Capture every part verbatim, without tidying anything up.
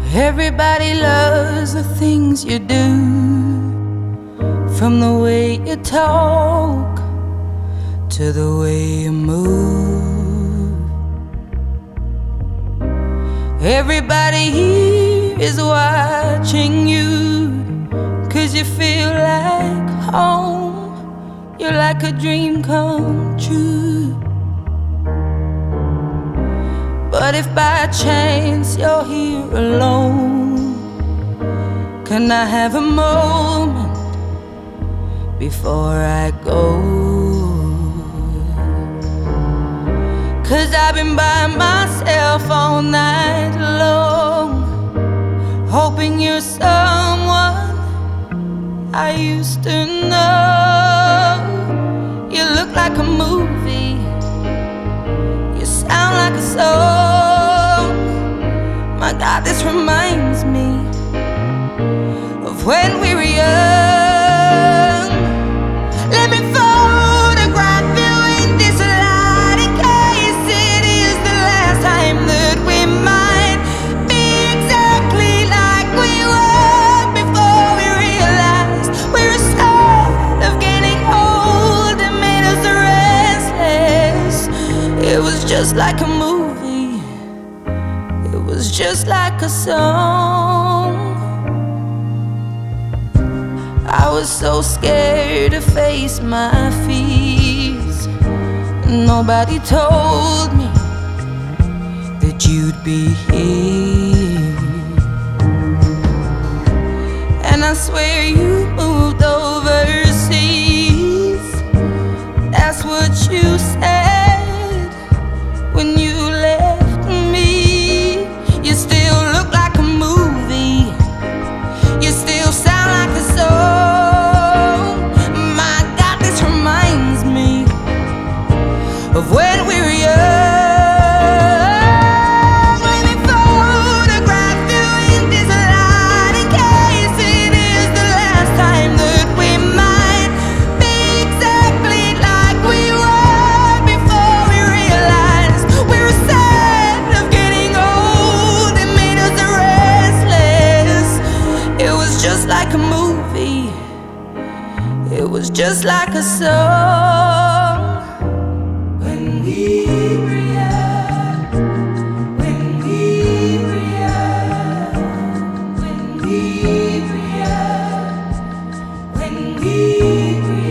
Everybody loves the things you do, from the way you talk to the way you move. Everybody here is watching you, 'cause you feel like home. You're like a dream come true. But if by chance you're here alone, can I have a moment before I go? 'Cause I've been by myself all night long, hoping you're someone I used to know. You look like a movie, you sound like a song. My God, this reminds me of when we were young. Let me photograph you in this light, in case it is the last time that we might be exactly like we were before we realized we're scared of getting old and made us restless. It was just like a movie, it was just like a song. I was so scared to face my fears. Nobody told me that you'd be here. And I swear you moved overseas. That's what you said when you left me. You still look like a movie, you still sound like a song. My God, this reminds me of when we were young. Let me photograph you in this light, in case it is the last time that we might be exactly like we were before we realized we were sad of getting old and made us restless. It was just like a movie, it was just like a song. When we were young, when we were young, when we were young, when we were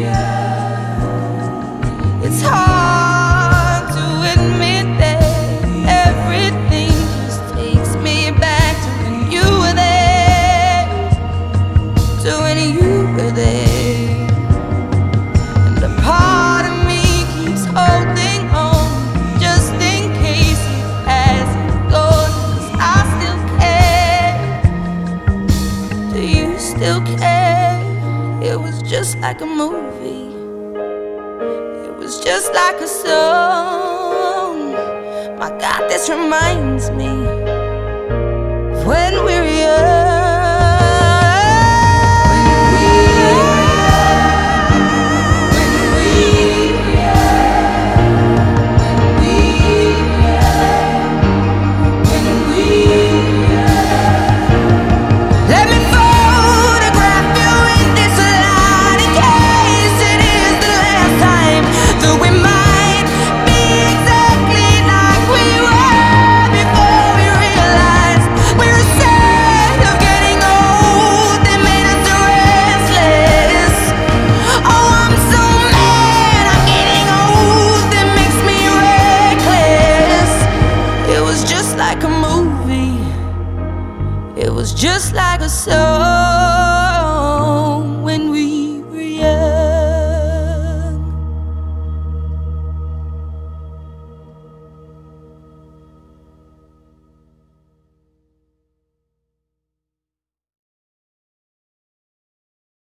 young. It's hard to admit that everything just takes me back to when you were there, to when you were there. And a part of me keeps holding on, just in case it hasn't gone. 'Cause I still care. Do you still care? It was just like a movie, it was just like a song. My God, this reminds me of when we were young. Let me photograph you in this light, in case it is the last time that we might be exactly like we were before we realized we were sad of getting old and made us restless. Oh, I'm so mad I'm getting old, that makes me reckless. It was just like a movie, it was just like a song.